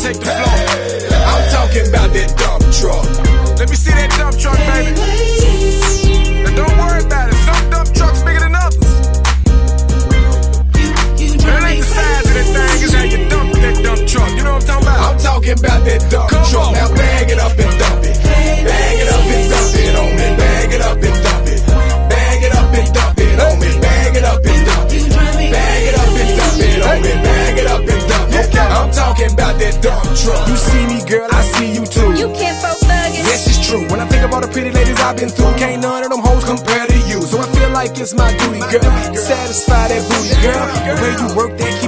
take the floor. I'm talking about that dump truck. Let me see that dump truck, baby. Now don't worry about it. Some dump trucks bigger than others. That ain't the size of that thing, it's how you dump that dump truck. You know what I'm talking about? I'm talking about that dump truck. Now bag it up and dump it. Bag it up and dump it on me. Bag it up and dump it. Bag it up and dump it on me. Bag it up and dump it. Bag it up and dump it on me. Bag it up and dump it. I'm talking about that dump truck. You see me, girl, I see you too. You can't folk thuggin'. Yes, it's true. When I think of all the pretty ladies I've been through, can't none of them hoes compare to you. So I feel like it's my duty, girl, satisfy that booty, girl. The way you work that